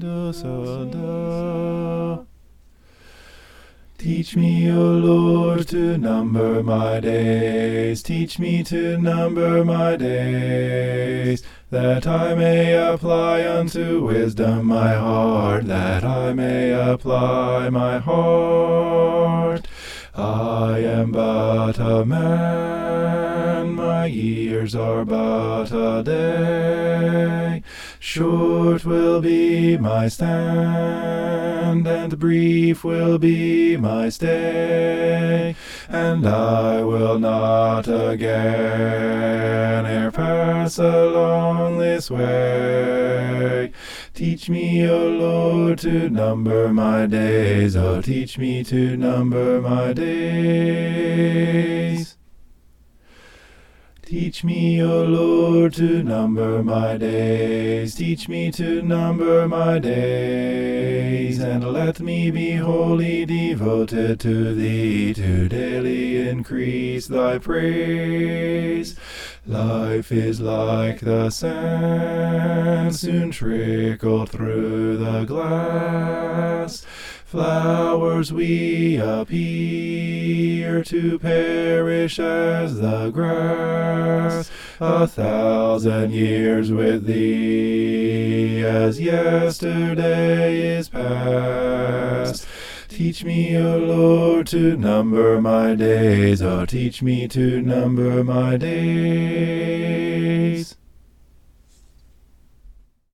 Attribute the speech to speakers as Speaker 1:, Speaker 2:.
Speaker 1: do, sol, do. Teach me, O Lord, to number my days. Teach me to number my days, that I may apply unto wisdom my heart, that I may apply my heart. I am but a man, my years are but a day. Short will be my stand, and brief will be my stay, and I will not again e'er pass along this way. Teach me, O Lord, to number my days. Oh, teach me to number my days. Teach me, O Lord, to number my days. Teach me to number my days, and let me be wholly devoted to Thee, to daily increase Thy praise. Life is like the sand, soon trickled through the glass. Flowers we appear to perish as the grass. 1,000 years with Thee as yesterday is past. Teach me, O Lord, to number my days. Oh, teach me to number my days.